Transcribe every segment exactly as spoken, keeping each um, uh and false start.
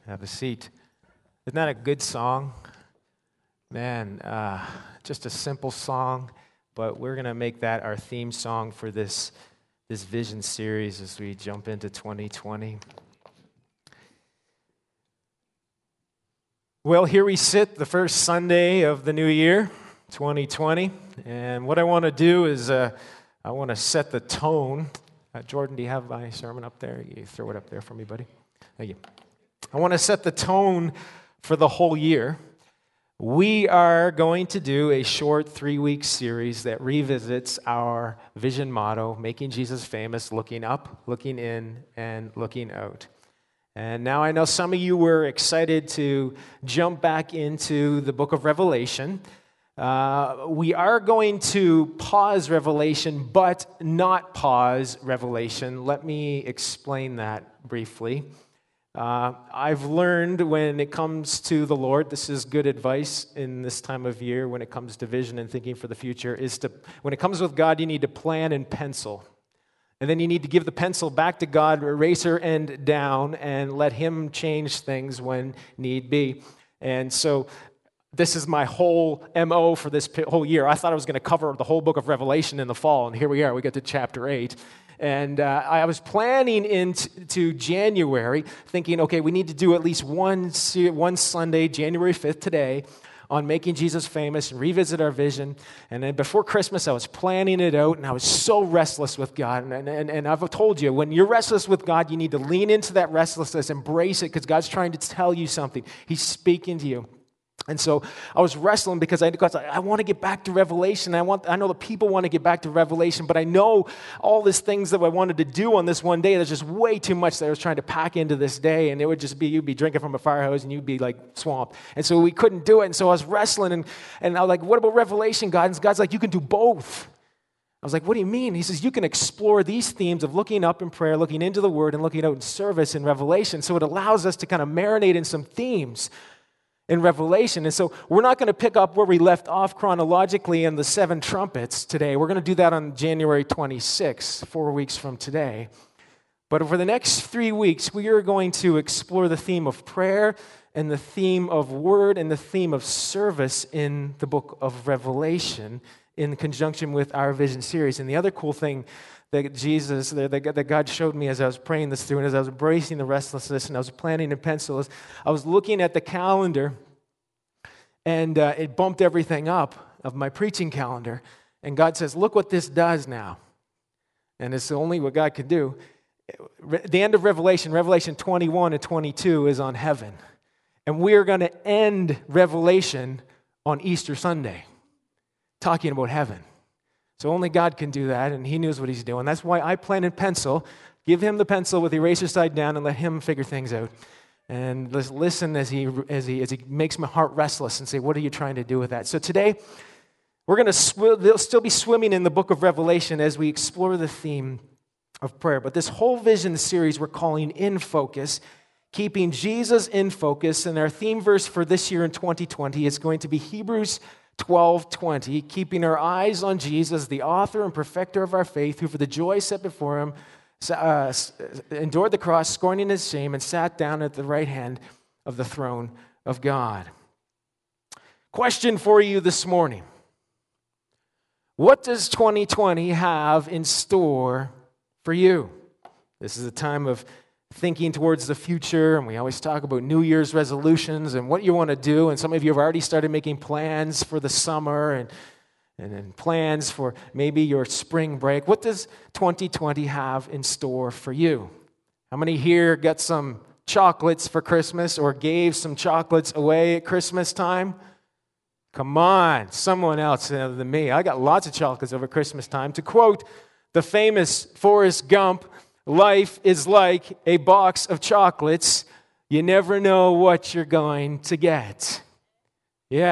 Have a seat. Isn't that a good song? Man, uh, just a simple song, but we're going to make that our theme song for this, this vision series as we jump into twenty twenty. Well, here we sit, the first Sunday of the new year, twenty twenty, and what I want to do is uh, I want to set the tone. Uh, Jordan, do you have my sermon up there? You throw it up there for me, buddy. Thank you. I want to set the tone for the whole year. We are going to do a short three-week series that revisits our vision motto, making Jesus famous, looking up, looking in, and looking out. And now I know some of you were excited to jump back into the book of Revelation. Uh, we are going to pause Revelation, but not pause Revelation. Let me explain that briefly. Uh, I've learned when it comes to the Lord, this is good advice in this time of year when it comes to vision and thinking for the future, is to, when it comes with God, you need to plan and pencil. And then you need to give the pencil back to God, eraser end down, and let Him change things when need be. And so this is my whole M O for this whole year. I thought I was going to cover the whole book of Revelation in the fall, and here we are. We get to chapter eight. And uh, I was planning into January, thinking, okay, we need to do at least one, one Sunday, January fifth today, on making Jesus famous and revisit our vision. And then before Christmas, I was planning it out, and I was so restless with God. And, and, and I've told you, when you're restless with God, you need to lean into that restlessness, embrace it, because God's trying to tell you something. He's speaking to you. And so I was wrestling because I, because I want to get back to Revelation. I want, I know the people want to get back to Revelation, but I know all these things that I wanted to do on this one day. There's just way too much that I was trying to pack into this day, and it would just be, you'd be drinking from a fire hose, and you'd be like swamped. And so we couldn't do it, and so I was wrestling, and, and I was like, what about Revelation, God? And God's like, you can do both. I was like, what do you mean? He says, you can explore these themes of looking up in prayer, looking into the Word, and looking out in service in Revelation. So it allows us to kind of marinate in some themes in Revelation. And so we're not going to pick up where we left off chronologically in the seven trumpets today. We're going to do that on January twenty-sixth, four weeks from today. But over the next three weeks, we are going to explore the theme of prayer and the theme of word and the theme of service in the book of Revelation in conjunction with our vision series. And the other cool thing that Jesus, that God showed me as I was praying this through and as I was embracing the restlessness and I was planning in pencil, is I was looking at the calendar, and uh, it bumped everything up of my preaching calendar. And God says, look what this does now. And it's only what God can do. The end of Revelation, Revelation twenty-one and twenty-two is on heaven. And we're going to end Revelation on Easter Sunday, talking about heaven. So only God can do that, and He knows what He's doing. That's why I plan in pencil. Give Him the pencil with the eraser side down and let Him figure things out. And let's listen as he, as, he, as he makes my heart restless and say, what are you trying to do with that? So today, we're going to sw- still be swimming in the book of Revelation as we explore the theme of prayer. But this whole vision series we're calling In Focus, keeping Jesus in focus. And our theme verse for this year in twenty twenty is going to be Hebrews twelve twenty, keeping our eyes on Jesus, the author and perfecter of our faith, who for the joy set before Him uh, endured the cross, scorning His shame, and sat down at the right hand of the throne of God. Question for you this morning. What does twenty twenty have in store for you? This is a time of thinking towards the future, and we always talk about New Year's resolutions and what you want to do, and some of you have already started making plans for the summer and, and, and plans for maybe your spring break. What does twenty twenty have in store for you? How many here got some chocolates for Christmas or gave some chocolates away at Christmas time? Come on, someone else other than me. I got lots of chocolates over Christmas time. To quote the famous Forrest Gump, life is like a box of chocolates. You never know what you're going to get. Yeah,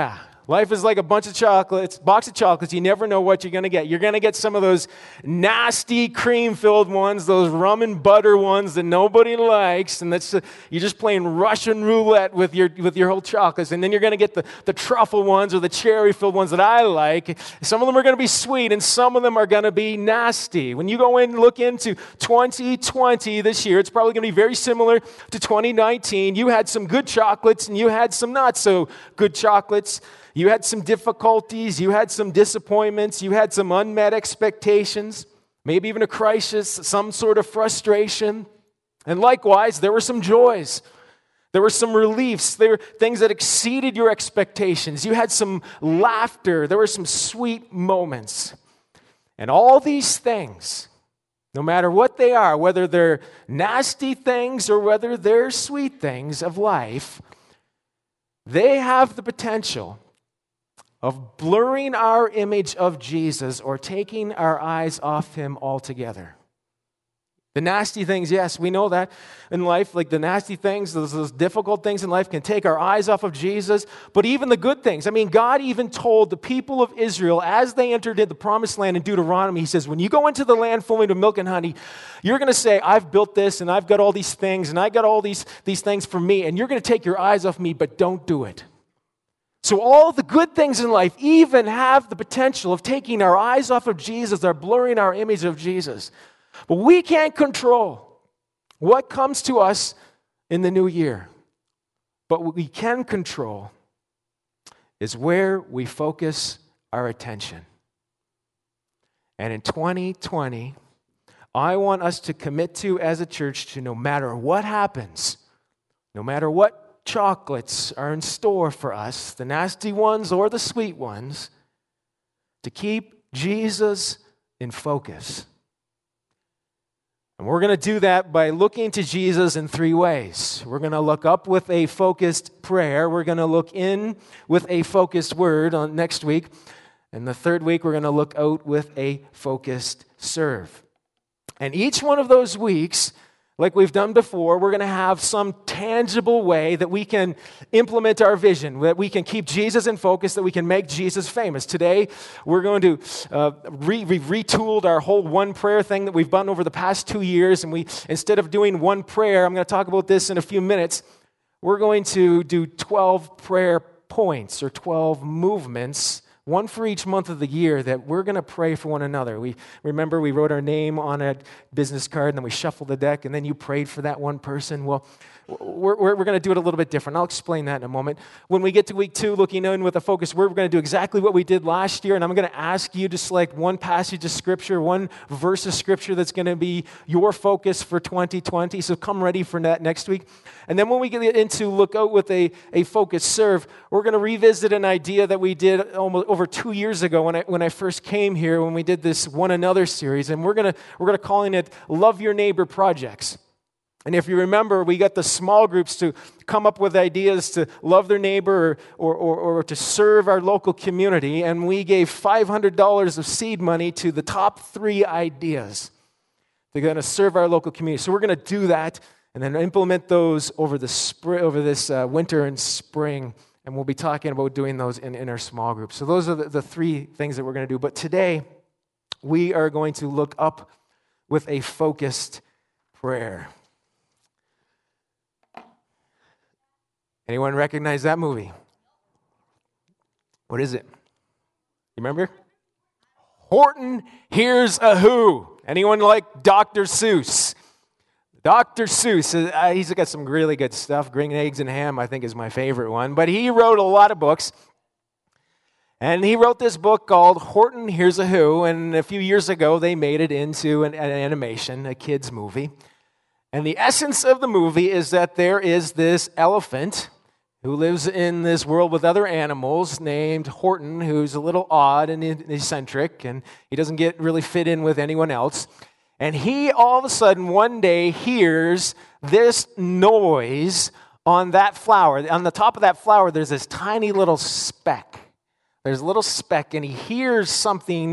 Life is like a bunch of chocolates, box of chocolates. You never know what you're going to get. You're going to get some of those nasty cream-filled ones, those rum and butter ones that nobody likes, and that's uh, you're just playing Russian roulette with your with your whole chocolates. And then you're going to get the, the truffle ones or the cherry-filled ones that I like. Some of them are going to be sweet, and some of them are going to be nasty. When you go in and look into twenty twenty this year, it's probably going to be very similar to twenty nineteen. You had some good chocolates, and you had some not so good chocolates. You had some difficulties, you had some disappointments, you had some unmet expectations, maybe even a crisis, some sort of frustration. And likewise, there were some joys. There were some reliefs. There were things that exceeded your expectations. You had some laughter. There were some sweet moments. And all these things, no matter what they are, whether they're nasty things or whether they're sweet things of life, they have the potential of blurring our image of Jesus or taking our eyes off him altogether. The nasty things, yes, we know that in life, like the nasty things, those, those difficult things in life can take our eyes off of Jesus, but even the good things. I mean, God even told the people of Israel as they entered into the promised land in Deuteronomy, he says, when you go into the land flowing with milk and honey, you're going to say, I've built this and I've got all these things and I got all these, these things for me, and you're going to take your eyes off me, but don't do it. So all the good things in life even have the potential of taking our eyes off of Jesus, or blurring our image of Jesus. But we can't control what comes to us in the new year. But what we can control is where we focus our attention. And in twenty twenty, I want us to commit to, as a church, to no matter what happens, no matter what chocolates are in store for us, the nasty ones or the sweet ones, to keep Jesus in focus. And we're going to do that by looking to Jesus in three ways. We're going to look up with a focused prayer. We're going to look in with a focused word on next week. And the third week, we're going to look out with a focused serve. And each one of those weeks, like we've done before, we're going to have some tangible way that we can implement our vision, that we can keep Jesus in focus, that we can make Jesus famous. Today, we're going to, uh, re- we've retooled our whole one prayer thing that we've done over the past two years. And we, instead of doing one prayer, I'm going to talk about this in a few minutes, we're going to do twelve prayer points or twelve movements, one for each month of the year, that we're going to pray for one another. We remember we wrote our name on a business card, and then we shuffled the deck, and then you prayed for that one person. Well, we're, we're, we're going to do it a little bit different. I'll explain that in a moment. When we get to week two, looking in with a focus, we're going to do exactly what we did last year, and I'm going to ask you to select one passage of Scripture, one verse of Scripture that's going to be your focus for twenty twenty, so come ready for that next week. And then when we get into look out with a, a focus serve, we're going to revisit an idea that we did almost over two years ago when I when I first came here, when we did this One Another series, and we're going to we're going to calling it Love Your Neighbor Projects. And if you remember, we got the small groups to come up with ideas to love their neighbor or, or, or, or to serve our local community, and we gave five hundred dollars of seed money to the top three ideas. They're going to serve our local community. So we're going to do that and then implement those over the spring, over this uh, winter and spring, and we'll be talking about doing those in, in our small groups. So those are the, the three things that we're going to do. But today, we are going to look up with a focused prayer. Anyone recognize that movie? What is it? You remember? Horton Hears a Who. Anyone like Doctor Seuss? Doctor Seuss, uh, he's got some really good stuff. Green Eggs and Ham, I think, is my favorite one. But he wrote a lot of books. And he wrote this book called Horton Hears a Who. And a few years ago, they made it into an, an animation, a kid's movie. And the essence of the movie is that there is this elephant who lives in this world with other animals named Horton, who's a little odd and eccentric, and he doesn't get really fit in with anyone else. And he all of a sudden one day hears this noise on that flower. On the top of that flower, there's this tiny little speck. There's a little speck, and he hears something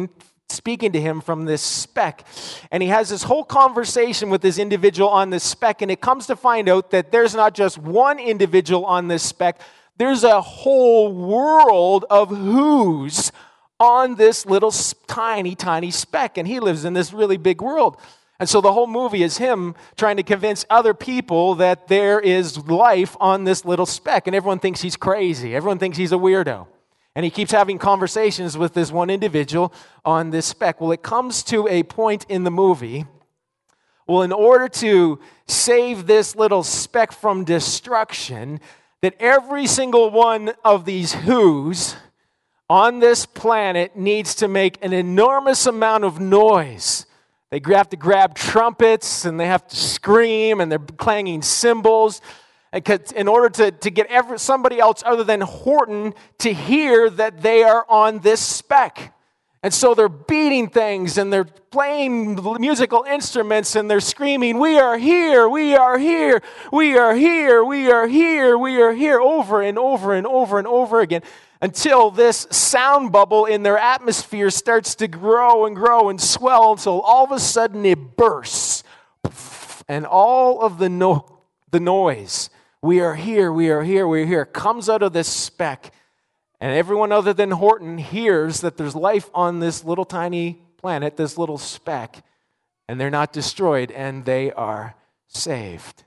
speaking to him from this speck. And he has this whole conversation with this individual on this speck, and it comes to find out that there's not just one individual on this speck, there's a whole world of who's on this little tiny, tiny speck, and he lives in this really big world. And so the whole movie is him trying to convince other people that there is life on this little speck, and everyone thinks he's crazy. Everyone thinks he's a weirdo. And he keeps having conversations with this one individual on this speck. Well, it comes to a point in the movie, well, in order to save this little speck from destruction, that every single one of these who's on this planet needs to make an enormous amount of noise. They have to grab trumpets, and they have to scream, and they're clanging cymbals in order to, to get every, somebody else other than Horton to hear that they are on this speck. And so they're beating things, and they're playing musical instruments, and they're screaming, "We are here, we are here, we are here, we are here, we are here," over and over and over and over again, until this sound bubble in their atmosphere starts to grow and grow and swell until all of a sudden it bursts. And all of the, no- the noise, "We are here, we are here, we are here," comes out of this speck. And everyone other than Horton hears that there's life on this little tiny planet, this little speck, and they're not destroyed, and they are saved.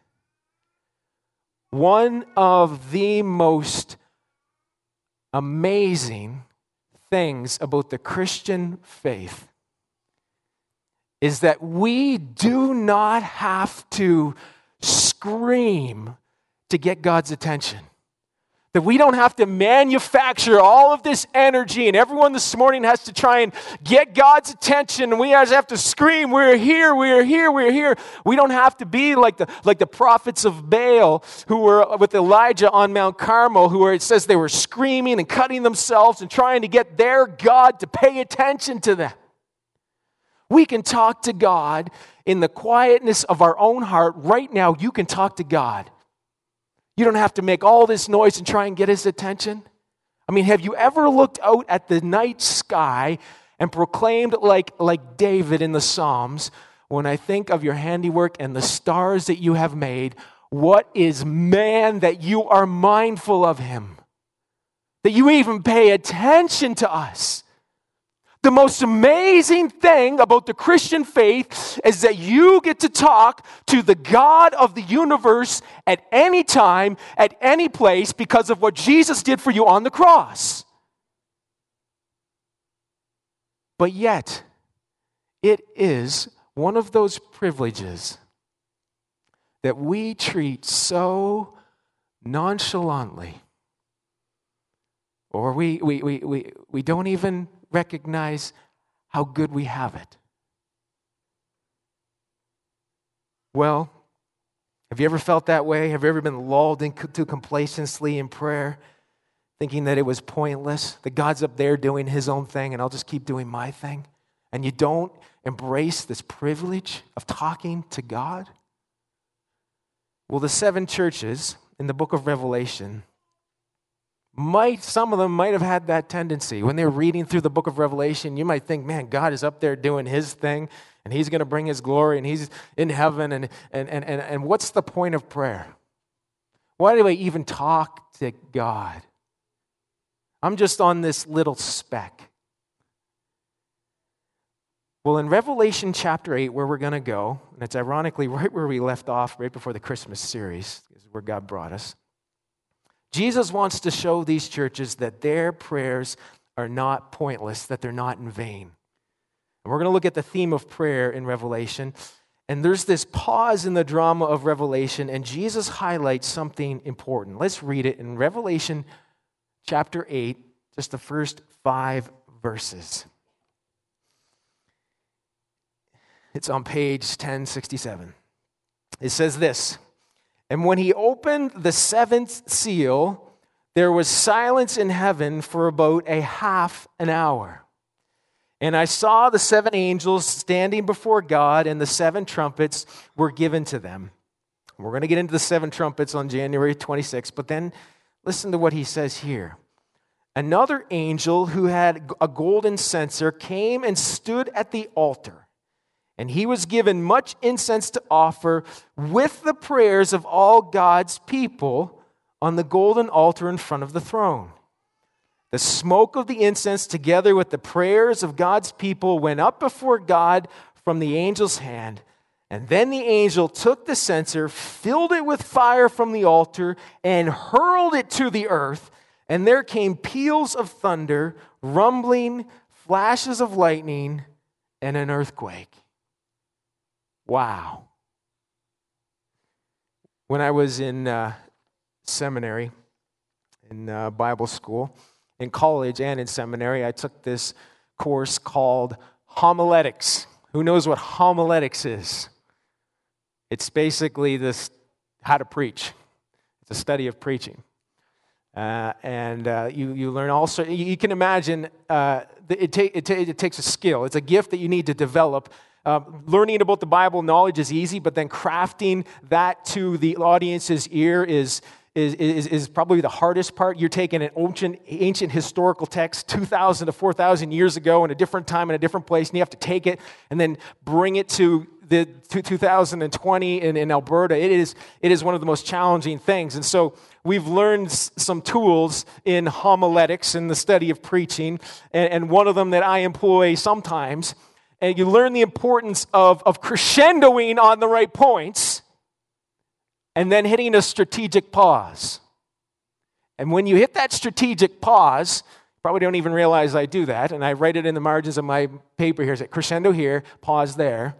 One of the most amazing things about the Christian faith is that we do not have to scream to get God's attention. That we don't have to manufacture all of this energy, and everyone this morning has to try and get God's attention, and we guys have to scream, "We're here, we're here, we're here." We don't have to be like the like the prophets of Baal who were with Elijah on Mount Carmel, who were, it says they were screaming and cutting themselves and trying to get their God to pay attention to them. We can talk to God in the quietness of our own heart. Right now, you can talk to God. You don't have to make all this noise and try and get his attention. I mean, have you ever looked out at the night sky and proclaimed like, like David in the Psalms, "When I think of your handiwork and the stars that you have made, what is man that you are mindful of him? That you even pay attention to us." The most amazing thing about the Christian faith is that you get to talk to the God of the universe at any time, at any place, because of what Jesus did for you on the cross. But yet, it is one of those privileges that we treat so nonchalantly, or we, we, we, we, we don't even recognize how good we have it. Well, have you ever felt that way? Have you ever been lulled into complacency in prayer, thinking that it was pointless, that God's up there doing his own thing and I'll just keep doing my thing? And you don't embrace this privilege of talking to God? Well, the seven churches in the book of Revelation, Might some of them might have had that tendency. When they're reading through the book of Revelation, you might think, man, God is up there doing his thing, and he's going to bring his glory, and he's in heaven, and, and, and, and, and what's the point of prayer? Why do I even talk to God? I'm just on this little speck. Well, in Revelation chapter eight, where we're going to go, and it's ironically right where we left off, right before the Christmas series, is where God brought us. Jesus wants to show these churches that their prayers are not pointless, that they're not in vain. And we're going to look at the theme of prayer in Revelation. And there's this pause in the drama of Revelation, and Jesus highlights something important. Let's read it in Revelation chapter eight, just the first five verses. It's on page ten sixty-seven. It says this: "And when he opened the seventh seal, there was silence in heaven for about a half an hour. And I saw the seven angels standing before God, and the seven trumpets were given to them." We're going to get into the seven trumpets on January twenty-sixth, but then listen to what he says here. another angel who had a golden censer came and stood at the altar. And he was given much incense to offer with the prayers of all God's people on the golden altar in front of the throne. The smoke of the incense, together with the prayers of God's people, went up before God from the angel's hand. And then the angel took the censer, filled it with fire from the altar, and hurled it to the earth. And there came peals of thunder, rumbling, flashes of lightning, and an earthquake. Wow. When I was in uh, seminary, in uh, Bible school, in college and in seminary, I took this course called homiletics. Who knows what homiletics is? It's basically this how to preach. It's a study of preaching. Uh, and uh, you, you learn also, you, you can imagine uh, it, ta- it, ta- it takes a skill. It's a gift that you need to develop. Uh, learning about the Bible knowledge is easy, but then crafting that to the audience's ear is Is, is, is probably the hardest part. You're taking an ancient, ancient historical text two thousand to four thousand years ago in a different time in a different place, and you have to take it and then bring it to the to two thousand twenty in, in Alberta. It is, it is one of the most challenging things. And so we've learned some tools in homiletics, in the study of preaching, and, and one of them that I employ sometimes, and you learn the importance of, of crescendoing on the right points, and then hitting a strategic pause. And when you hit that strategic pause, you probably don't even realize I do that, and I write it in the margins of my paper here. It's like crescendo here, pause there.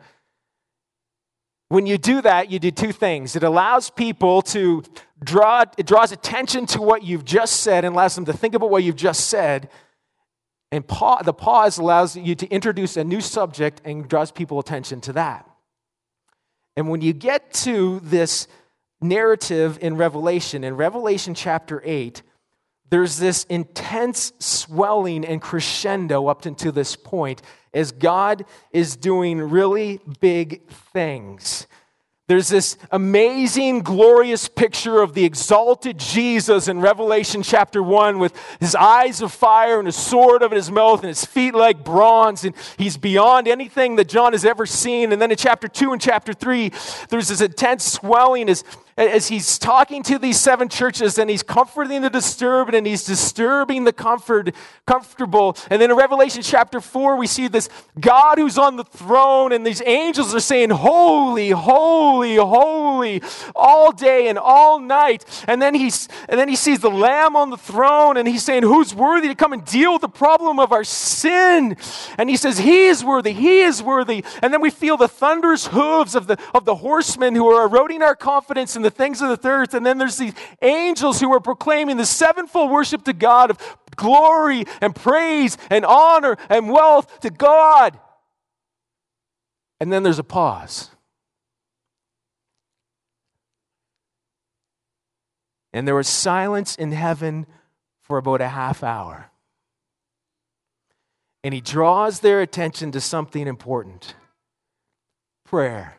When you do that, you do two things. It allows people to draw, it draws attention to what you've just said and allows them to think about what you've just said. And pa- the pause allows you to introduce a new subject and draws people attention to that. And when you get to this narrative in Revelation, in Revelation chapter eight, there's this intense swelling and crescendo up until this point as God is doing really big things. There's this amazing, glorious picture of the exalted Jesus in Revelation chapter one with his eyes of fire and a sword of his mouth and his feet like bronze, and he's beyond anything that John has ever seen. And then in chapter two and chapter three, there's this intense swelling as, as he's talking to these seven churches, and he's comforting the disturbed and he's disturbing the comfort, comfortable. And then in Revelation chapter four, we see this God who's on the throne, and these angels are saying, holy, holy, Holy, holy, all day and all night. And then he's and then he sees the Lamb on the throne, and he's saying, who's worthy to come and deal with the problem of our sin? And he says, he is worthy, he is worthy. And then we feel the thunderous hooves of the of the horsemen who are eroding our confidence in the things of the earth. And then there's these angels who are proclaiming the sevenfold worship to God of glory and praise and honor and wealth to God. And then there's a pause. And there was silence in heaven for about a half hour. And he draws their attention to something important. Prayer.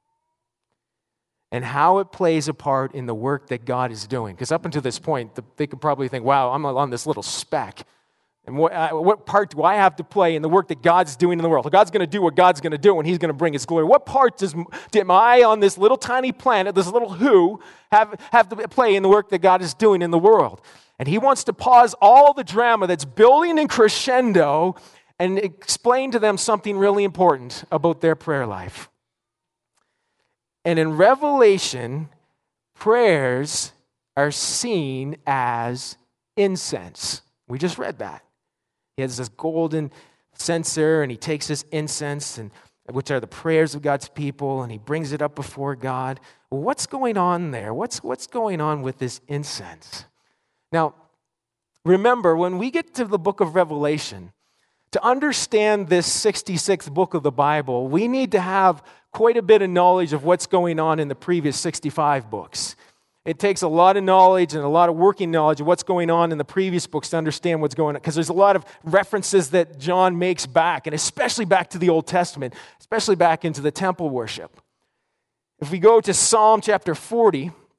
And how it plays a part in the work that God is doing. Because up until this point, they could probably think, wow, I'm on this little speck. And what, uh, what part do I have to play in the work that God's doing in the world? God's going to do what God's going to do, and he's going to bring his glory. What part does am I on this little tiny planet, this little who, have, have to play in the work that God is doing in the world? And he wants to pause all the drama that's building in crescendo and explain to them something really important about their prayer life. And in Revelation, prayers are seen as incense. We just read that. He has this golden censer, and he takes this incense, and which are the prayers of God's people, and he brings it up before God. Well, what's going on there? What's, what's going on with this incense? Now, remember, when we get to the book of Revelation, to understand this sixty-sixth book of the Bible, we need to have quite a bit of knowledge of what's going on in the previous sixty-five books. It takes a lot of knowledge and a lot of working knowledge of what's going on in the previous books to understand what's going on, because there's a lot of references that John makes back, and especially back to the Old Testament, especially back into the temple worship. If we go to Psalm chapter forty,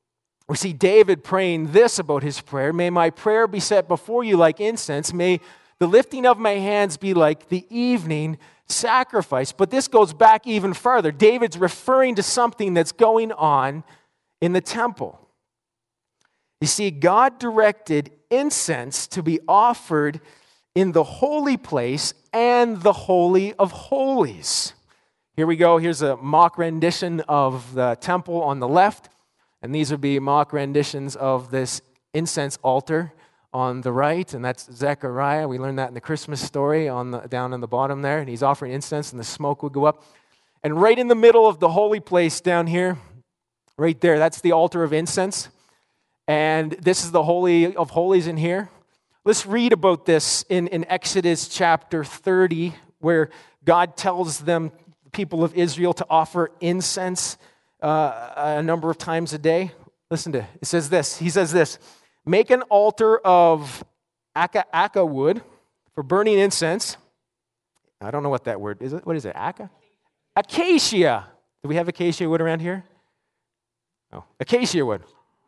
We see David praying this about his prayer: may my prayer be set before you like incense. May the lifting of my hands be like the evening sacrifice. But this goes back even further. David's referring to something that's going on in the temple. You see, God directed incense to be offered in the holy place and the Holy of Holies. Here we go. Here's a mock rendition of the temple on the left. And these would be mock renditions of this incense altar on the right. And that's Zechariah. We learned that in the Christmas story on the, down in the bottom there. And he's offering incense and the smoke would go up. And right in the middle of the holy place down here, right there, that's the altar of incense. And this is the Holy of Holies in here. Let's read about this in, in Exodus chapter thirty, where God tells them, the people of Israel, to offer incense Uh, a number of times a day. Listen to it. It says this. He says this: make an altar of aca, aca wood for burning incense. I don't know what that word is. It what is it? Aca? Acacia. Do we have acacia wood around here? Oh, acacia wood.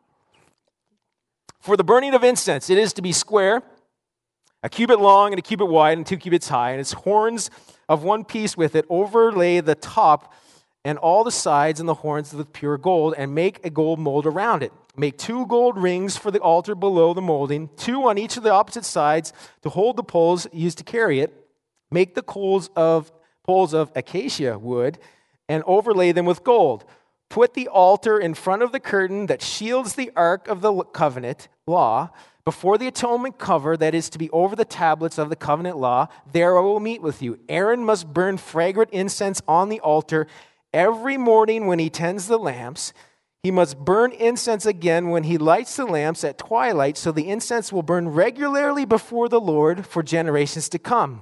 For the burning of incense, it is to be square, a cubit long and a cubit wide and two cubits high, and its horns of one piece with it overlay the top and all the sides and the horns with pure gold, and make a gold mold around it. Make two gold rings for the altar below the molding, two on each of the opposite sides to hold the poles used to carry it. Make the poles of poles of acacia wood and overlay them with gold. Put the altar in front of the curtain that shields the ark of the covenant law before the atonement cover that is to be over the tablets of the covenant law. There I will meet with you. Aaron must burn fragrant incense on the altar every morning when he tends the lamps. He must burn incense again when he lights the lamps at twilight, so the incense will burn regularly before the Lord for generations to come.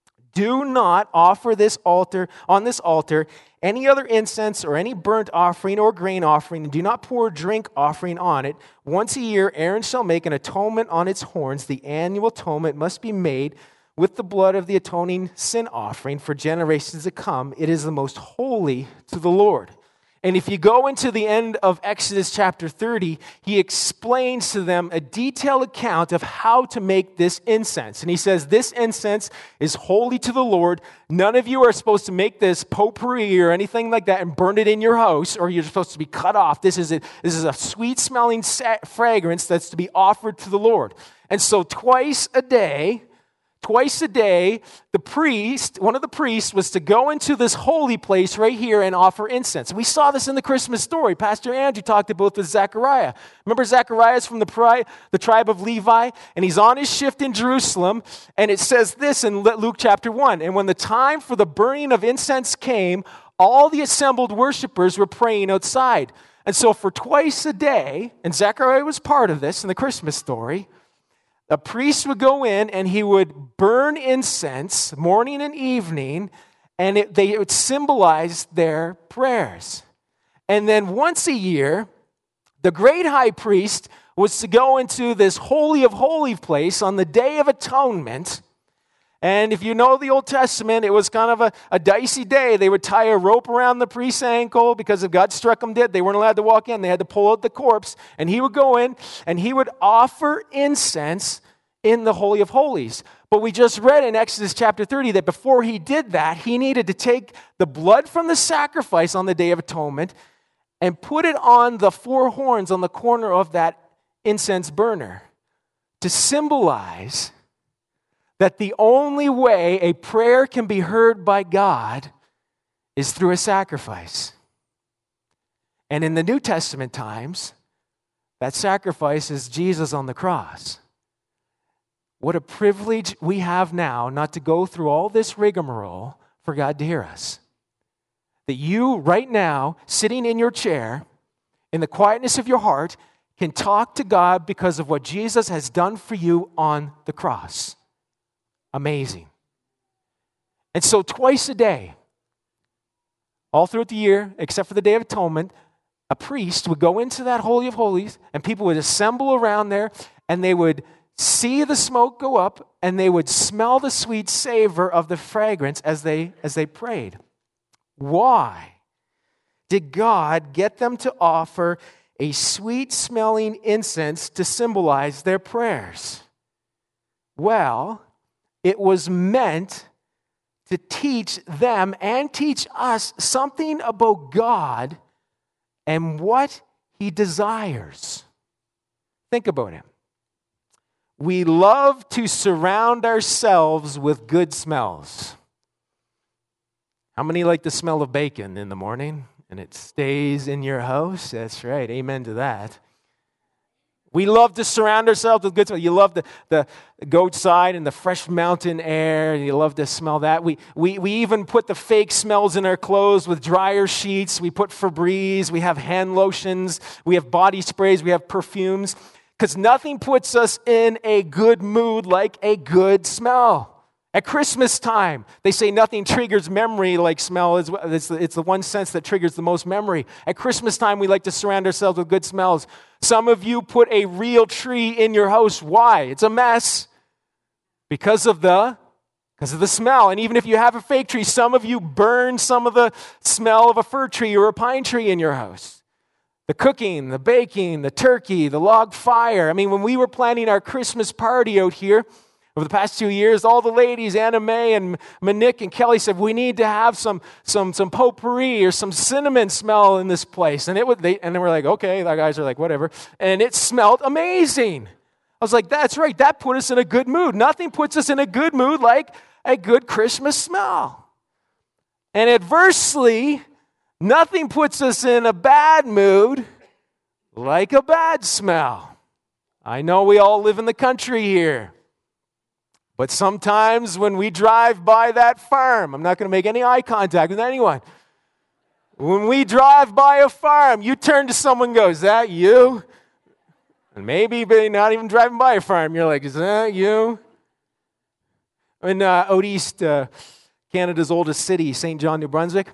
Do not offer this altar on this altar any other incense or any burnt offering or grain offering, and do not pour drink offering on it. Once a year, Aaron shall make an atonement on its horns. The annual atonement must be made with the blood of the atoning sin offering for generations to come. It is the most holy to the Lord. And if you go into the end of Exodus chapter thirty, he explains to them a detailed account of how to make this incense. And he says, this incense is holy to the Lord. None of you are supposed to make this potpourri or anything like that and burn it in your house, or you're supposed to be cut off. This is a, this is a sweet-smelling fragrance that's to be offered to the Lord. And so twice a day, Twice a day, the priest, one of the priests, was to go into this holy place right here and offer incense. We saw this in the Christmas story. Pastor Andrew talked about with Zechariah. Remember, Zechariah is from the, pri- the tribe of Levi, and he's on his shift in Jerusalem, and it says this in Luke chapter one. And when the time for the burning of incense came, all the assembled worshipers were praying outside. And so for twice a day, and Zechariah was part of this in the Christmas story, a priest would go in and he would burn incense morning and evening, and it, they, it would symbolize their prayers. And then once a year, the great high priest was to go into this Holy of Holies place on the Day of Atonement. And if you know the Old Testament, it was kind of a, a dicey day. They would tie a rope around the priest's ankle because if God struck them dead, they weren't allowed to walk in. They had to pull out the corpse. And he would go in and he would offer incense in the Holy of Holies. But we just read in Exodus chapter thirty that before he did that, he needed to take the blood from the sacrifice on the Day of Atonement and put it on the four horns on the corner of that incense burner to symbolize that the only way a prayer can be heard by God is through a sacrifice. And in the New Testament times, that sacrifice is Jesus on the cross. What a privilege we have now not to go through all this rigmarole for God to hear us. That you, right now, sitting in your chair, in the quietness of your heart, can talk to God because of what Jesus has done for you on the cross. Amazing. And so twice a day, all throughout the year, except for the Day of Atonement, a priest would go into that Holy of Holies, and people would assemble around there, and they would see the smoke go up, and they would smell the sweet savor of the fragrance as they, as they prayed. Why did God get them to offer a sweet-smelling incense to symbolize their prayers? Well, it was meant to teach them and teach us something about God and what He desires. Think about it. We love to surround ourselves with good smells. How many like the smell of bacon in the morning and it stays in your house? That's right. Amen to that. We love to surround ourselves with good smell. You love the, the go outside and the fresh mountain air. And you love to smell that. We, we, we even put the fake smells in our clothes with dryer sheets. We put Febreze. We have hand lotions. We have body sprays. We have perfumes. Because nothing puts us in a good mood like a good smell. At Christmas time, they say nothing triggers memory like smell. It's the, it's the one sense that triggers the most memory. At Christmas time, we like to surround ourselves with good smells. Some of you put a real tree in your house. Why? It's a mess. Because of the, because of the smell. And even if you have a fake tree, some of you burn some of the smell of a fir tree or a pine tree in your house. The cooking, the baking, the turkey, the log fire. I mean, when we were planning our Christmas party out here, over the past two years, all the ladies, Anna Mae and Monique and Kelly, said, we need to have some some some potpourri or some cinnamon smell in this place. And it would, they, and then we're like, okay, the guys are like, whatever. And it smelled amazing. I was like, that's right, that put us in a good mood. Nothing puts us in a good mood like a good Christmas smell. And adversely, nothing puts us in a bad mood like a bad smell. I know we all live in the country here. But sometimes when we drive by that farm, I'm not going to make any eye contact with anyone. When we drive by a farm, you turn to someone and go, is that you? And maybe they're not even driving by a farm. You're like, is that you? In uh, out east, uh, Canada's oldest city, Saint John, New Brunswick,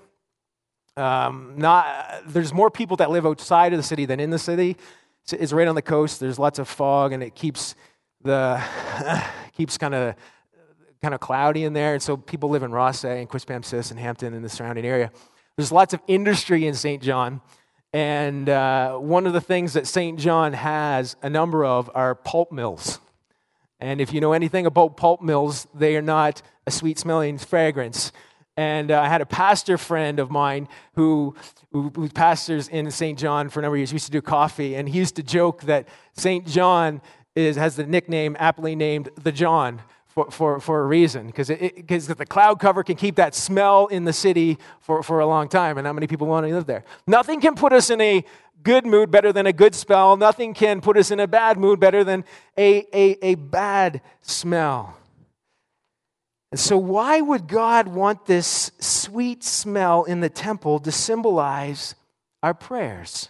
um, not, there's more people that live outside of the city than in the city. It's, it's right on the coast. There's lots of fog, and it keeps the keeps kind of kind of cloudy in there, and so people live in Rossay and Quispamsis and Hampton and the surrounding area. There's lots of industry in Saint John, and uh, one of the things that Saint John has a number of are pulp mills. And if you know anything about pulp mills, they are not a sweet-smelling fragrance. And uh, I had a pastor friend of mine who, who, who pastors in Saint John for a number of years. He used to do coffee, and he used to joke that Saint John is has the nickname aptly named the John for, for, for a reason, because because the cloud cover can keep that smell in the city for, for a long time, and not many people want to live there. Nothing can put us in a good mood better than a good smell. Nothing can put us in a bad mood better than a, a, a bad smell. And so why would God want this sweet smell in the temple to symbolize our prayers?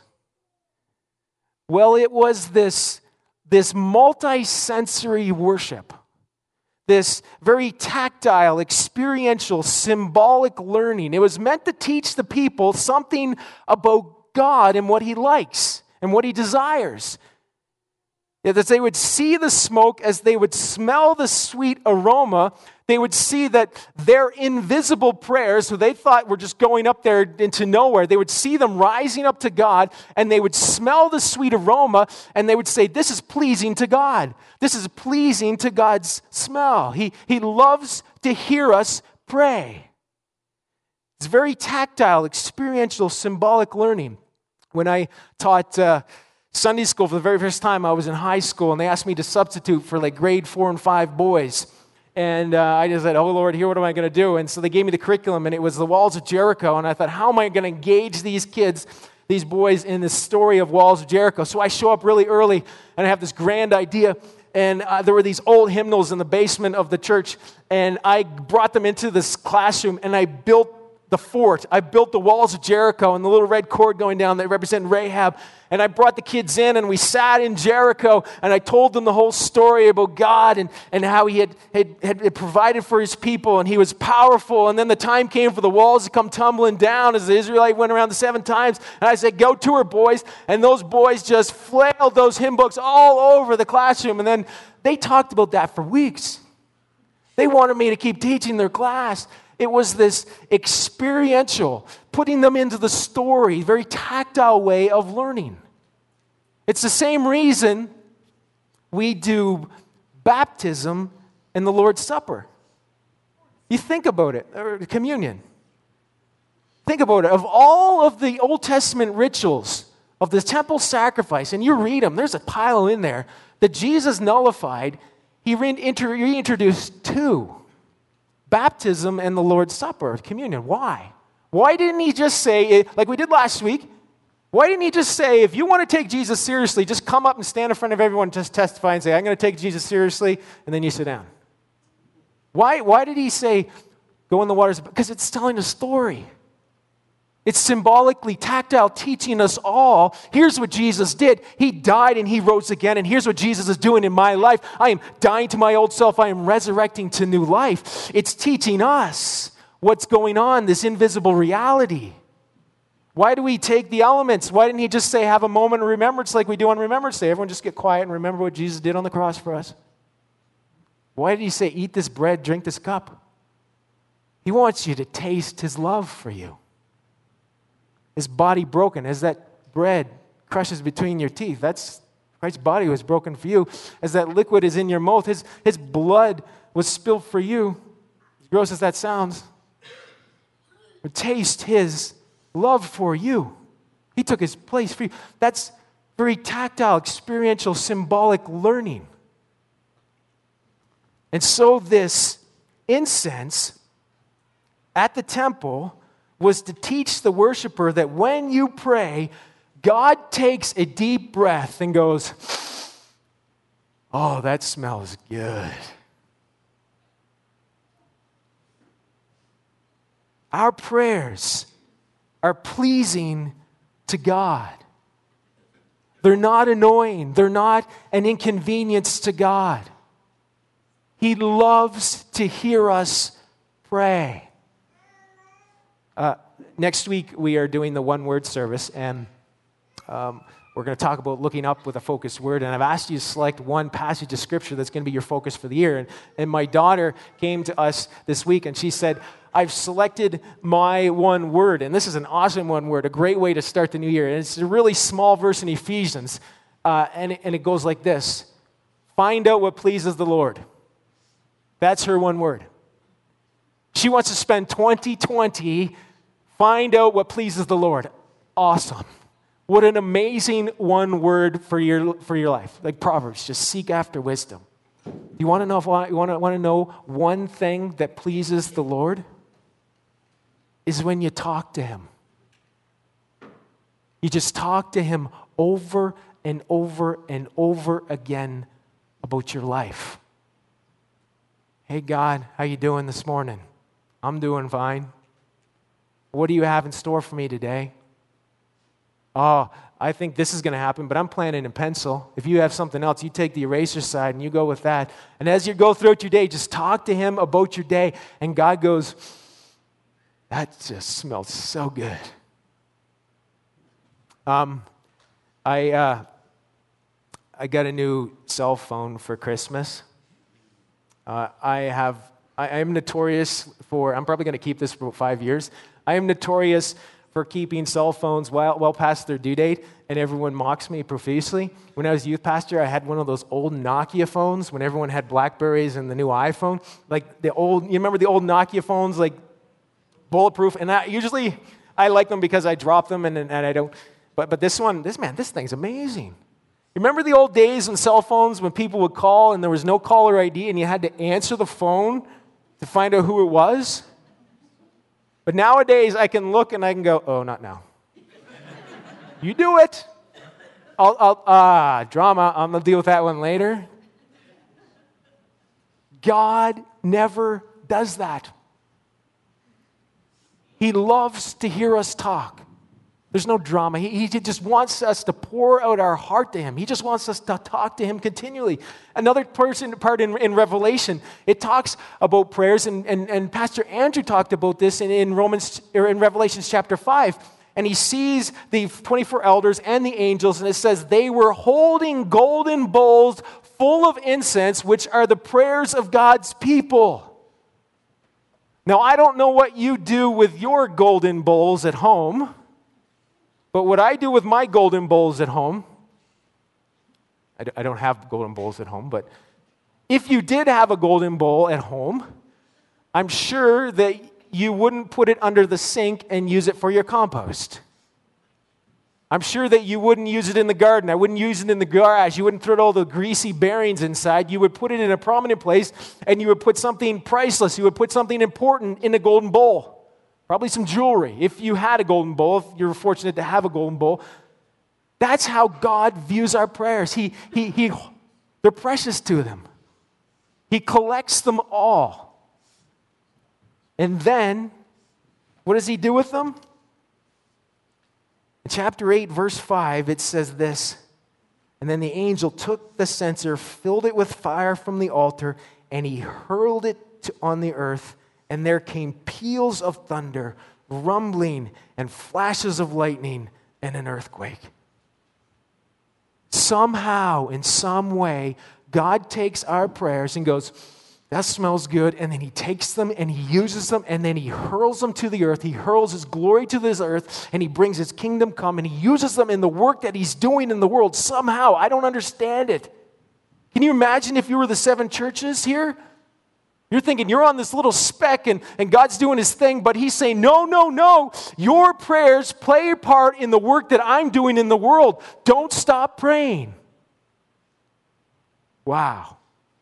Well, it was this This multi-sensory worship, this very tactile, experiential, symbolic learning. It was meant to teach the people something about God and what He likes and what He desires. Yeah, that they would see the smoke as they would smell the sweet aroma. They would see that their invisible prayers, who they thought were just going up there into nowhere, they would see them rising up to God, and they would smell the sweet aroma, and they would say, this is pleasing to God. This is pleasing to God's smell. He, he loves to hear us pray. It's very tactile, experiential, symbolic learning. When I taught uh, Sunday school for the very first time, I was in high school, and they asked me to substitute for like grade four and five boys. And uh, I just said, oh, Lord, here, what am I going to do? And so they gave me the curriculum, and it was the walls of Jericho. And I thought, how am I going to engage these kids, these boys, in this story of walls of Jericho? So I show up really early, and I have this grand idea. And uh, there were these old hymnals in the basement of the church, and I brought them into this classroom, and I built the fort. I built the walls of Jericho and the little red cord going down that represented Rahab. And I brought the kids in, and we sat in Jericho, and I told them the whole story about God and, and how He had, had, had provided for His people, and He was powerful. And then the time came for the walls to come tumbling down as the Israelite went around the seven times. And I said, go to her, boys. And those boys just flailed those hymn books all over the classroom. And then they talked about that for weeks. They wanted me to keep teaching their class. It was this experiential, putting them into the story, very tactile way of learning. It's the same reason we do baptism and the Lord's Supper. You think about it, or communion. Think about it. Of all of the Old Testament rituals of the temple sacrifice, and you read them, there's a pile in there that Jesus nullified. He reintroduced two: baptism and the Lord's Supper, communion. Why? Why didn't he just say, like we did last week, why didn't he just say, if you want to take Jesus seriously, just come up and stand in front of everyone and just testify and say, I'm going to take Jesus seriously, and then you sit down? Why, why did he say, go in the waters? Because it's telling a story. It's symbolically tactile, teaching us all, here's what Jesus did. He died and he rose again, and here's what Jesus is doing in my life. I am dying to my old self. I am resurrecting to new life. It's teaching us what's going on, this invisible reality. Why do we take the elements? Why didn't he just say, have a moment of remembrance like we do on Remembrance Day? Everyone just get quiet and remember what Jesus did on the cross for us. Why did he say, eat this bread, drink this cup? He wants you to taste his love for you. His body broken, as that bread crushes between your teeth. That's Christ's body was broken for you. As that liquid is in your mouth, his, his blood was spilled for you. As gross as that sounds. But taste his love for you. He took his place for you. That's very tactile, experiential, symbolic learning. And so this incense at the temple was to teach the worshiper that when you pray, God takes a deep breath and goes, oh, that smells good. Our prayers are pleasing to God. They're not annoying. They're not an inconvenience to God. He loves to hear us pray. Uh, next week, we are doing the one-word service, and um, we're going to talk about looking up with a focused word. And I've asked you to select one passage of Scripture that's going to be your focus for the year. And, and my daughter came to us this week, and she said, I've selected my one word. And this is an awesome one word, a great way to start the new year. And it's a really small verse in Ephesians, uh, and, and it goes like this: find out what pleases the Lord. That's her one word. She wants to spend twenty twenty, find out what pleases the Lord. Awesome. What an amazing one word for your for your life. Like Proverbs, just seek after wisdom. You want to know if you want to want to know one thing that pleases the Lord? Is when you talk to him. You just talk to him over and over and over again about your life. Hey God, how you doing this morning? I'm doing fine. What do you have in store for me today? Oh, I think this is going to happen, but I'm planning in pencil. If you have something else, you take the eraser side and you go with that. And as you go throughout your day, just talk to him about your day. And God goes, that just smells so good. Um, I uh, I got a new cell phone for Christmas. Uh, I have. I am notorious for. I'm probably going to keep this for about five years. I am notorious for keeping cell phones well, well past their due date, and everyone mocks me profusely. When I was youth pastor, I had one of those old Nokia phones when everyone had Blackberries and the new iPhone. Like the old, you remember the old Nokia phones, like bulletproof? And I, usually I like them because I drop them and, and I don't. But but this one, this man, this thing's amazing. You remember the old days in cell phones when people would call and there was no caller I D and you had to answer the phone to find out who it was? But nowadays, I can look and I can go, oh, not now. You do it. I'll, I'll, ah, drama, I'm going to deal with that one later. God never does that. He loves to hear us talk. There's no drama. He, he just wants us to pour out our heart to him. He just wants us to talk to him continually. Another person part in, in Revelation, it talks about prayers, and, and, and Pastor Andrew talked about this in, in Romans or in Revelation chapter five. And he sees the twenty-four elders and the angels, and it says they were holding golden bowls full of incense, which are the prayers of God's people. Now, I don't know what you do with your golden bowls at home. But what I do with my golden bowls at home I, d- I don't have golden bowls at home, but if you did have a golden bowl at home, I'm sure that you wouldn't put it under the sink and use it for your compost. I'm sure that you wouldn't use it in the garden. I wouldn't use it in the garage. You wouldn't throw all the greasy bearings inside. You would put it in a prominent place, and you would put something priceless. You would put something important in a golden bowl. Probably some jewelry. If you had a golden bowl, if you're fortunate to have a golden bowl, that's how God views our prayers. He, he, he, they're precious to Him. He collects them all. And then, what does He do with them? In chapter eight, verse five, it says this, and then the angel took the censer, filled it with fire from the altar, and he hurled it to, on the earth, and there came peals of thunder, rumbling, and flashes of lightning, and an earthquake. Somehow, in some way, God takes our prayers and goes, that smells good, and then He takes them and He uses them, and then He hurls them to the earth. He hurls His glory to this earth, and He brings His kingdom come, and He uses them in the work that He's doing in the world. Somehow, I don't understand it. Can you imagine if you were the seven churches here? You're thinking you're on this little speck, and, and God's doing His thing, but He's saying, no, no, no. Your prayers play a part in the work that I'm doing in the world. Don't stop praying. Wow.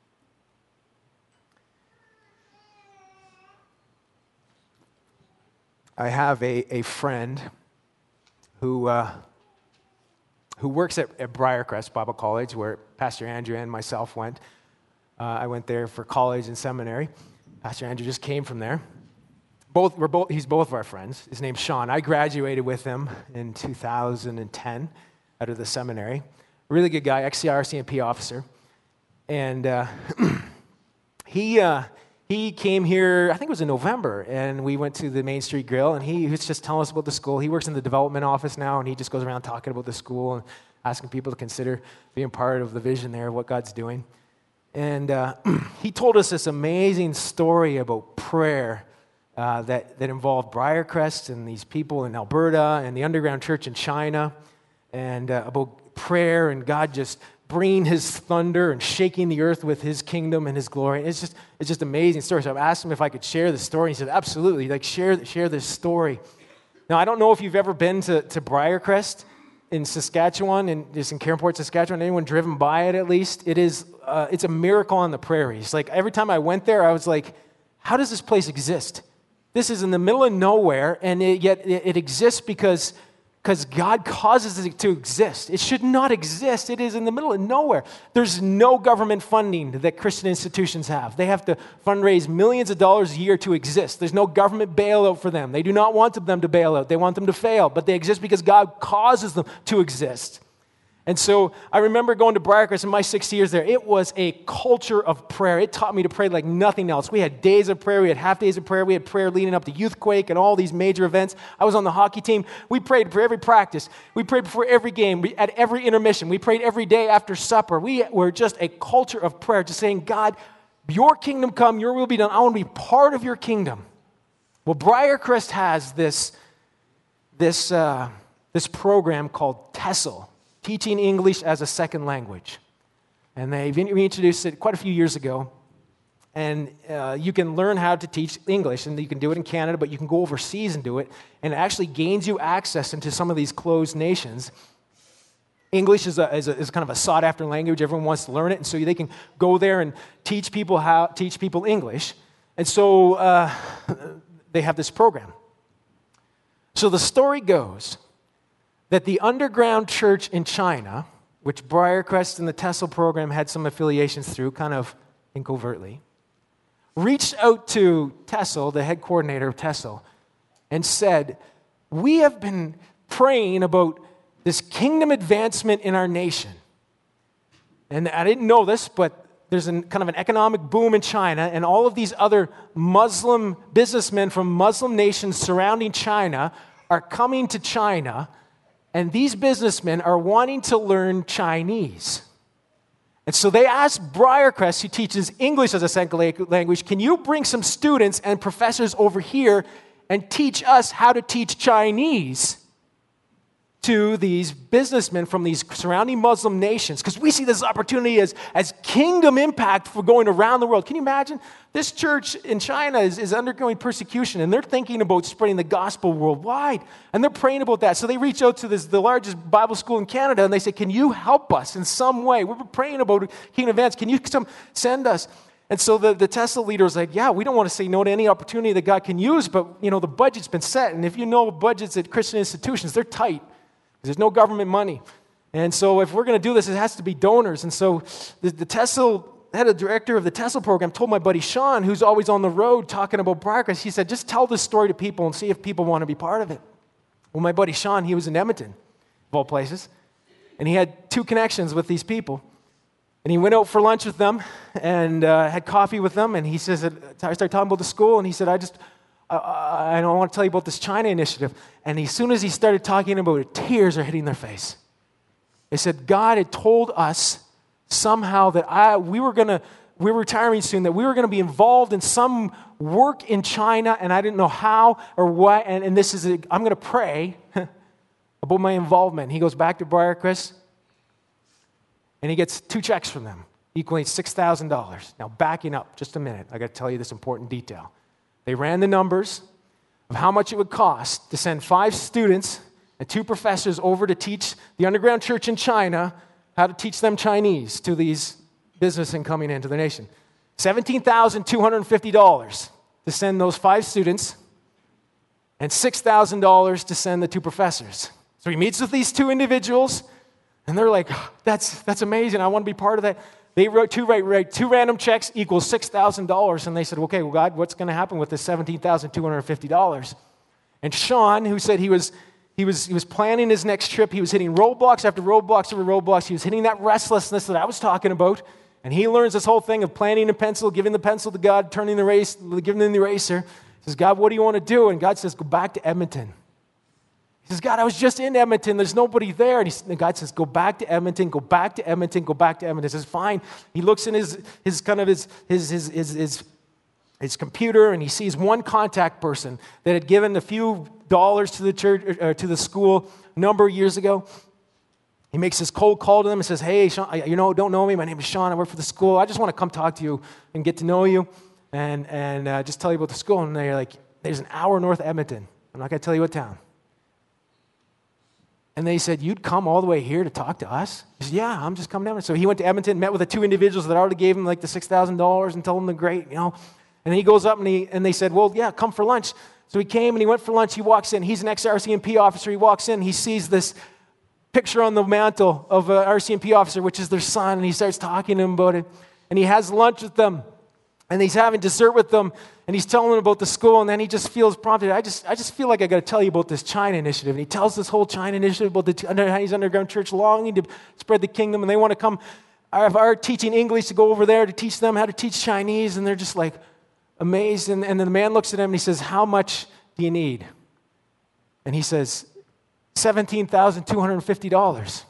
I have a, a friend who uh, who works at, at Briarcrest Bible College, where Pastor Andrew and myself went. Uh, I went there for college and seminary. Pastor Andrew just came from there. Both we're both he's both of our friends. His name's Sean. I graduated with him in two thousand ten out of the seminary. Really good guy, ex-C R C M P officer, and uh, he. Uh, He came here, I think it was in November, and we went to the Main Street Grill, and he, he was just telling us about the school. He works in the development office now, and he just goes around talking about the school and asking people to consider being part of the vision there, what God's doing. And uh, he told us this amazing story about prayer uh, that, that involved Briarcrest and these people in Alberta and the underground church in China, and uh, about prayer and God just bringing His thunder and shaking the earth with His kingdom and His glory. It's just it's just an amazing story. So I asked him if I could share the story. He said, absolutely, like share, share this story. Now, I don't know if you've ever been to, to Briarcrest in Saskatchewan, and just in Cairnport, Saskatchewan. Anyone driven by it at least? It is, uh, it's a miracle on the prairies. Like every time I went there, I was like, how does this place exist? This is in the middle of nowhere, and it, yet it, it exists because Because God causes it to exist. It should not exist. It is in the middle of nowhere. There's no government funding that Christian institutions have. They have to fundraise millions of dollars a year to exist. There's no government bailout for them. They do not want them to bail out. They want them to fail. But they exist because God causes them to exist. And so I remember going to Briarcrest in my six years there. It was a culture of prayer. It taught me to pray like nothing else. We had days of prayer. We had half days of prayer. We had prayer leading up to Youthquake and all these major events. I was on the hockey team. We prayed for every practice. We prayed before every game, we, at every intermission. We prayed every day after supper. We were just a culture of prayer, just saying, God, your kingdom come, your will be done. I want to be part of your kingdom. Well, Briarcrest has this, this, uh, this program called TESOL, Teaching English as a Second Language. And they reintroduced it quite a few years ago. And uh, you can learn how to teach English, and you can do it in Canada, but you can go overseas and do it. And it actually gains you access into some of these closed nations. English is, a, is, a, is kind of a sought-after language. Everyone wants to learn it, and so they can go there and teach people how teach people English. And so uh, they have this program. So the story goes that the underground church in China, which Briarcrest and the TESOL program had some affiliations through, kind of incovertly, reached out to TESOL, the head coordinator of TESOL, and said, we have been praying about this kingdom advancement in our nation. And I didn't know this, but there's an, kind of an economic boom in China, and all of these other Muslim businessmen from Muslim nations surrounding China are coming to China. And these businessmen are wanting to learn Chinese. And so they asked Briarcrest, who teaches English as a second language, can you bring some students and professors over here and teach us how to teach Chinese? to these businessmen from these surrounding Muslim nations, because we see this opportunity as, as kingdom impact for going around the world. Can you imagine? This church in China is, is undergoing persecution, and they're thinking about spreading the gospel worldwide, and they're praying about that. So they reach out to this, the largest Bible school in Canada, and they say, can you help us in some way? We're praying about kingdom events. Can you some, send us? And so the, the Tesla leader was like, yeah, we don't want to say no to any opportunity that God can use, but you know the budget's been set, and if you know budgets at Christian institutions, they're tight. There's no government money. And so if we're going to do this, it has to be donors. And so the, the Tesla, head of director of the Tesla program told my buddy Sean, who's always on the road talking about Briarcrest, he said, just tell this story to people and see if people want to be part of it. Well, my buddy Sean, he was in Edmonton, of all places, and he had two connections with these people. And he went out for lunch with them and uh, had coffee with them, and he says, I started talking about the school, and he said, I just... I, I don't want to tell you about this China initiative. And as soon as he started talking about it, tears are hitting their face. They said, God had told us somehow that I, we were going to, we were retiring soon, that we were going to be involved in some work in China, and I didn't know how or what. And, and this is, a, I'm going to pray about my involvement. He goes back to Briarcrest, and he gets two checks from them, equaling six thousand dollars. Now, backing up just a minute, I got to tell you this important detail. They ran the numbers of how much it would cost to send five students and two professors over to teach the underground church in China how to teach them Chinese to these businessmen coming into their nation. seventeen thousand two hundred fifty dollars to send those five students and six thousand dollars to send the two professors. So he meets with these two individuals, and they're like, that's, that's amazing. I want to be part of that. They wrote two, right, right, two random checks equals six thousand dollars, and they said, okay, well, God, what's going to happen with this seventeen thousand two hundred fifty dollars? And Sean, who said he was, he, was, he was planning his next trip, he was hitting roadblocks after roadblocks after roadblocks, he was hitting that restlessness that I was talking about, and he learns this whole thing of planning a pencil, giving the pencil to God, turning the race, giving him the eraser. He says, God, what do you want to do? And God says, go back to Edmonton. He says, God, I was just in Edmonton. There's nobody there. And, he, and God says, go back to Edmonton, go back to Edmonton, go back to Edmonton. He says, fine. He looks in his, his kind of his, his, his, his, his, his computer, and he sees one contact person that had given a few dollars to the church, or to the school a number of years ago. He makes this cold call to them and says, hey, Sean, you know, don't know me. My name is Sean. I work for the school. I just want to come talk to you and get to know you and, and uh, just tell you about the school. And they're like, there's an hour north of Edmonton. I'm not going to tell you what town. And they said, you'd come all the way here to talk to us? He said, yeah, I'm just coming down. So he went to Edmonton, met with the two individuals that already gave him like the six thousand dollars and told him the great, you know. And then he goes up and, he, and they said, well, yeah, come for lunch. So he came and he went for lunch. He walks in. He's an ex-R C M P officer. He walks in. He sees this picture on the mantle of an R C M P officer, which is their son. And he starts talking to him about it. And he has lunch with them. And he's having dessert with them, and he's telling them about the school, and then he just feels prompted. I just I just feel like I got to tell you about this China initiative. And he tells this whole China initiative about the Chinese underground church longing to spread the kingdom, and they want to come, our, our teaching English, to go over there to teach them how to teach Chinese, and they're just like amazed. And, and then the man looks at him, and he says, how much do you need? And he says, seventeen thousand two hundred fifty dollars.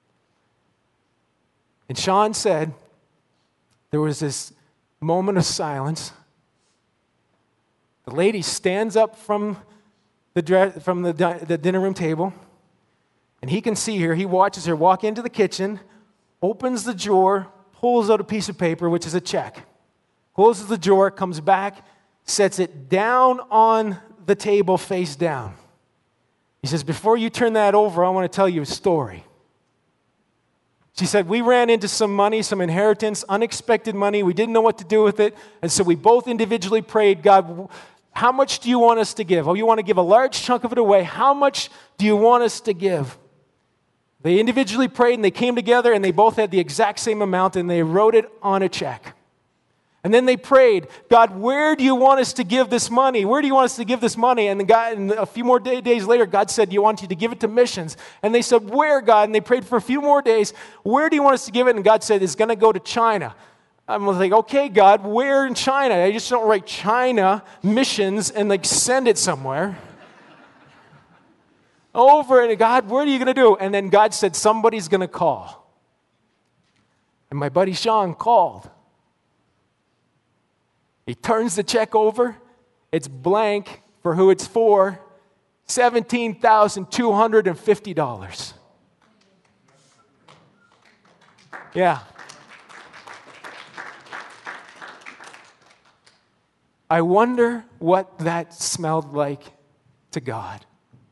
And Sean said, there was this moment of silence. The lady stands up from the from the, the dinner room table, and he can see her. He watches her walk into the kitchen, opens the drawer, pulls out a piece of paper, which is a check, closes the drawer, comes back, sets it down on the table face down. He says, before you turn that over, I want to tell you a story. She said, we ran into some money, some inheritance, unexpected money. We didn't know what to do with it. And so we both individually prayed, God, how much do you want us to give? Oh, you want to give a large chunk of it away. How much do you want us to give? They individually prayed, and they came together, and they both had the exact same amount, and they wrote it on a check. And then they prayed, God, where do you want us to give this money? Where do you want us to give this money? And, the God, and a few more day, days later, God said, you want you to give it to missions. And they said, where, God? And they prayed for a few more days. Where do you want us to give it? And God said, it's going to go to China. I'm like, okay, God, where in China? I just don't write China missions and like send it somewhere. Over, and God, what are you going to do? And then God said, somebody's going to call. And my buddy Sean called. He turns the check over. It's blank for who it's for. seventeen thousand two hundred fifty dollars. Yeah. I wonder what that smelled like to God.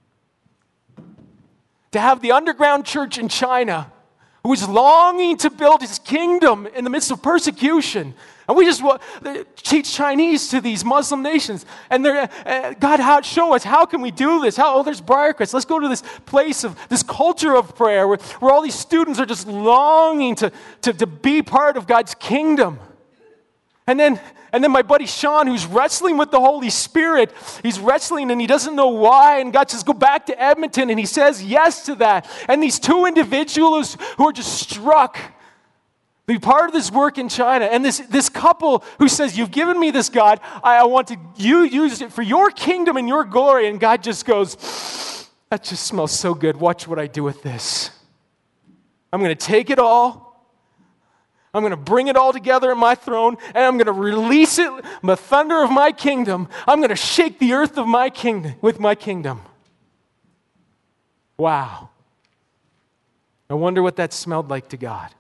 To have the underground church in China who was longing to build his kingdom in the midst of persecution. And we just teach Chinese to these Muslim nations. And they're, uh, God, how, show us, how can we do this? How, oh, there's Briarcrest. Let's go to this place of, this culture of prayer where, where all these students are just longing to, to, to be part of God's kingdom. And then, and then my buddy Sean, who's wrestling with the Holy Spirit, he's wrestling and he doesn't know why. And God says, go back to Edmonton. And he says yes to that. And these two individuals who are just struck to be part of this work in China. And this, this couple who says, you've given me this, God. I, I want to you use it for your kingdom and your glory. And God just goes, that just smells so good. Watch what I do with this. I'm going to take it all. I'm going to bring it all together in my throne, and I'm going to release it, the thunder of my kingdom. I'm going to shake the earth of my kingdom with my kingdom. Wow. I wonder what that smelled like to God.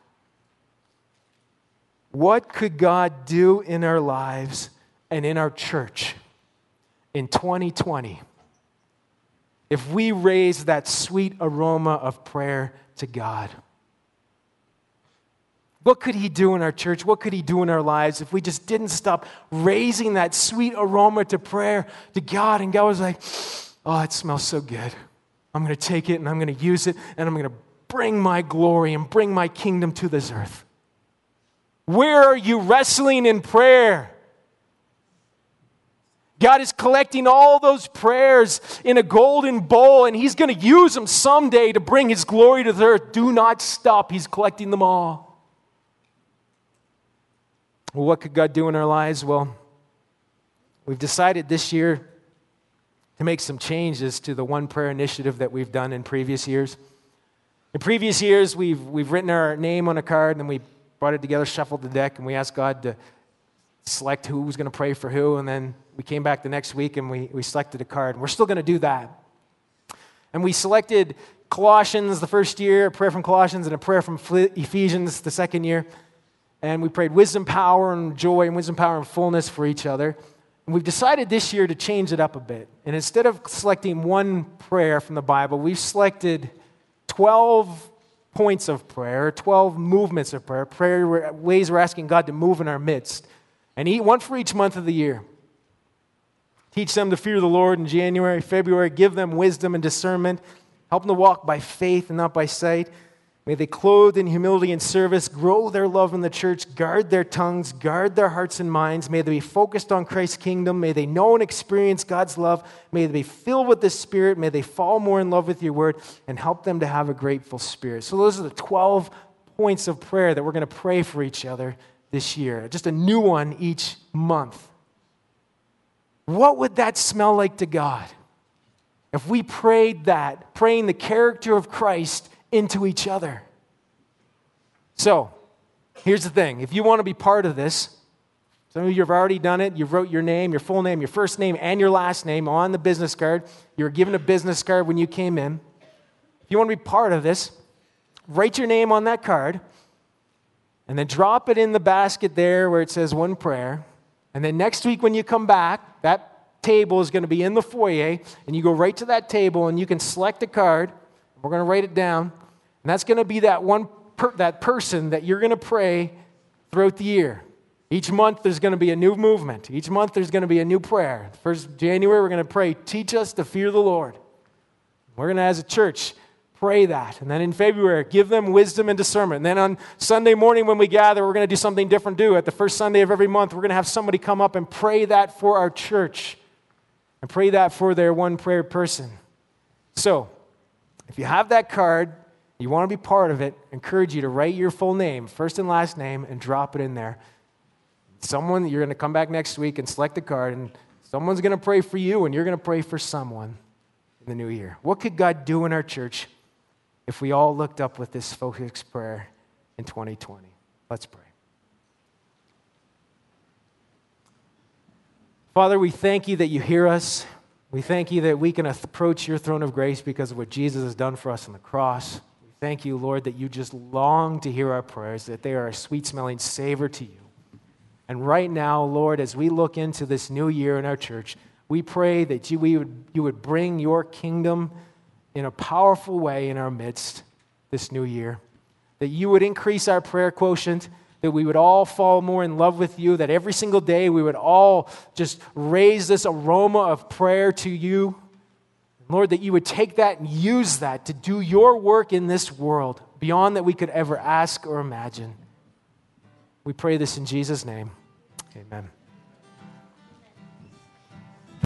What could God do in our lives and in our church in twenty twenty if we raise that sweet aroma of prayer to God? What could he do in our church? What could he do in our lives if we just didn't stop raising that sweet aroma to prayer to God? And God was like, oh, it smells so good. I'm going to take it and I'm going to use it and I'm going to bring my glory and bring my kingdom to this earth. Where are you wrestling in prayer? God is collecting all those prayers in a golden bowl, and he's going to use them someday to bring his glory to the earth. Do not stop. He's collecting them all. Well, what could God do in our lives? Well, we've decided this year to make some changes to the one prayer initiative that we've done in previous years. In previous years, we've, we've written our name on a card, and then we brought it together, shuffled the deck, and we asked God to select who was going to pray for who, and then we came back the next week and we, we selected a card. And we're still going to do that. And we selected Colossians the first year, a prayer from Colossians, and a prayer from Ephesians the second year. And we prayed wisdom, power, and joy, and wisdom, power, and fullness for each other. And we've decided this year to change it up a bit. And instead of selecting one prayer from the Bible, we've selected twelve points of prayer, twelve movements of prayer, prayer ways we're asking God to move in our midst. And eat one for each month of the year. Teach them to fear the Lord in January, February. Give them wisdom and discernment. Help them to walk by faith and not by sight. May they clothe in humility and service, grow their love in the church, guard their tongues, guard their hearts and minds. May they be focused on Christ's kingdom. May they know and experience God's love. May they be filled with the Spirit. May they fall more in love with your word and help them to have a grateful spirit. So those are the twelve points of prayer that we're going to pray for each other this year. Just a new one each month. What would that smell like to God if we prayed that, praying the character of Christ into each other? So, here's the thing. If you want to be part of this, some of you have already done it. You wrote your name, your full name, your first name, and your last name on the business card. You were given a business card when you came in. If you want to be part of this, write your name on that card and then drop it in the basket there where it says one prayer. And then next week when you come back, that table is going to be in the foyer, and you go right to that table and you can select a card. We're going to write it down, and that's going to be that one per, that person that you're going to pray throughout the year. Each month there's going to be a new movement. Each month there's going to be a new prayer. First of January we're going to pray, teach us to fear the Lord. We're going to, as a church, pray that. And then in February, give them wisdom and discernment. And then on Sunday morning when we gather, we're going to do something different too. At the first Sunday of every month, we're going to have somebody come up and pray that for our church. And pray that for their one prayer person. So, if you have that card, you want to be part of it, I encourage you to write your full name, first and last name, and drop it in there. Someone, you're going to come back next week and select a card, and someone's going to pray for you, and you're going to pray for someone in the new year. What could God do in our church if we all looked up with this focused prayer in twenty twenty? Let's pray. Father, we thank you that you hear us. We thank you that we can approach your throne of grace because of what Jesus has done for us on the cross. We thank you, Lord, that you just long to hear our prayers, that they are a sweet-smelling savor to you. And right now, Lord, as we look into this new year in our church, we pray that you, we would, you would bring your kingdom in a powerful way in our midst this new year, that you would increase our prayer quotient, that we would all fall more in love with you, that every single day we would all just raise this aroma of prayer to you. Lord, that you would take that and use that to do your work in this world beyond that we could ever ask or imagine. We pray this in Jesus' name. Amen.